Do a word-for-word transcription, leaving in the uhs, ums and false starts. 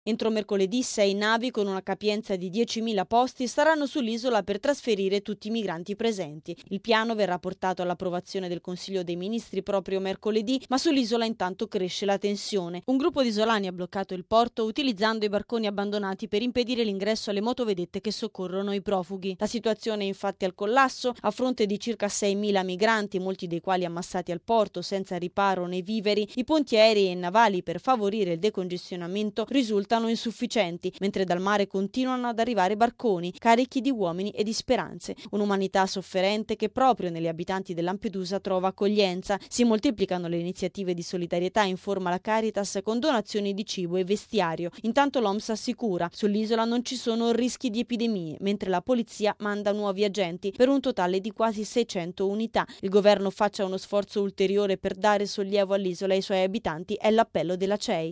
Entro mercoledì sei navi con una capienza di diecimila posti saranno sull'isola per trasferire tutti i migranti presenti. Il piano verrà portato all'approvazione del Consiglio dei Ministri proprio mercoledì, ma sull'isola intanto cresce la tensione. Un gruppo di isolani ha bloccato il porto utilizzando i barconi abbandonati per impedire l'ingresso alle motovedette che soccorrono i profughi. La situazione è infatti al collasso. A fronte di circa seimila migranti, molti dei quali ammassati al porto senza riparo né viveri, i ponti aerei e navali per favorire il decongestionamento risultano insufficienti, mentre dal mare continuano ad arrivare barconi carichi di uomini e di speranze. Un'umanità sofferente che proprio negli abitanti di Lampedusa trova accoglienza. Si moltiplicano le iniziative di solidarietà, informa la Caritas, con donazioni di cibo e vestiario. Intanto l'O M S assicura: sull'isola non ci sono rischi di epidemie, mentre la polizia manda nuovi agenti per un totale di quasi seicento unità. Il governo faccia uno sforzo ulteriore per dare sollievo all'isola e ai suoi abitanti è l'appello della C E I.